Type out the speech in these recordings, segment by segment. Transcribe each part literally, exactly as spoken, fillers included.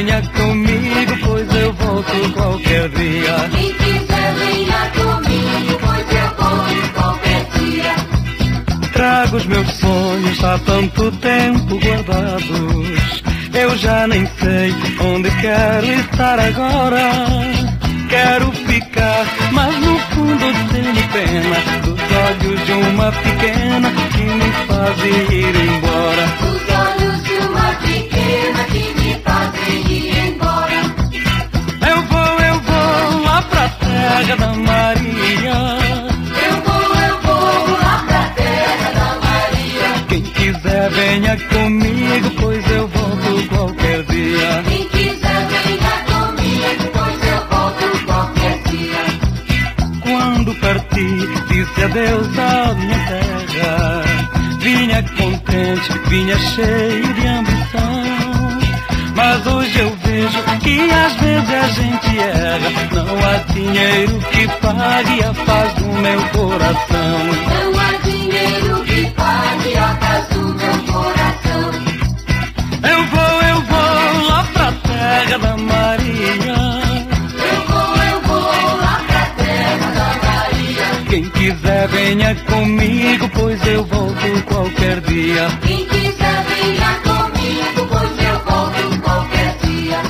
venha comigo, pois eu volto qualquer dia. Quem quiser venha comigo, pois eu volto qualquer dia. Trago os meus sonhos há tanto tempo guardados, eu já nem sei onde quero estar agora. Quero ficar, mas no fundo tenho pena dos olhos de uma pequena que me fazem ir embora. Os olhos de uma pequena que me fazem ir embora. Eu vou, eu vou lá pra terra da Maria. Eu vou, eu vou lá pra terra da Maria. Quem quiser venha comigo, pois eu volto qualquer dia. Quem quiser venha comigo, pois eu volto qualquer dia. Quando parti, disse adeus à minha terra. Vinha contente, vinha cheio de ambição. Mas hoje eu vejo que às vezes a gente erra. Não há dinheiro que pague a paz do meu coração. Não há dinheiro que pague a paz do meu coração. Eu vou, eu vou lá pra terra da Maria. Eu vou, eu vou lá pra terra da Maria. Quem quiser venha comigo, pois eu volto qualquer dia. Quem quiser venha comigo, pois eu volto qualquer dia.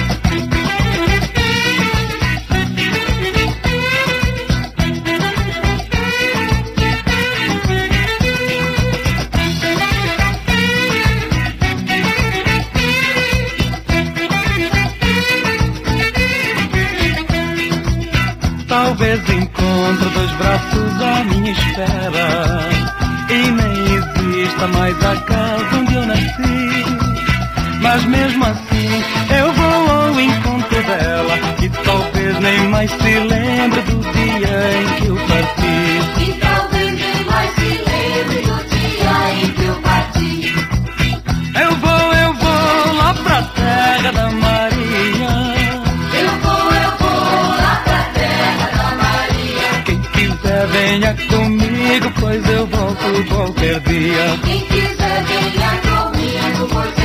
Talvez encontre dois braços à minha espera e nem exista mais a casa onde eu nasci. Mas mesmo assim eu vou ao encontro dela e talvez nem mais se lembre do dia em que eu parti. E talvez nem mais se lembre do dia em que eu parti. Eu vou, eu vou lá pra terra da Maria. Eu vou, eu vou lá pra terra da Maria. Quem quiser venha comigo, pois eu volto qualquer dia. Quem quiser venha comigo, pois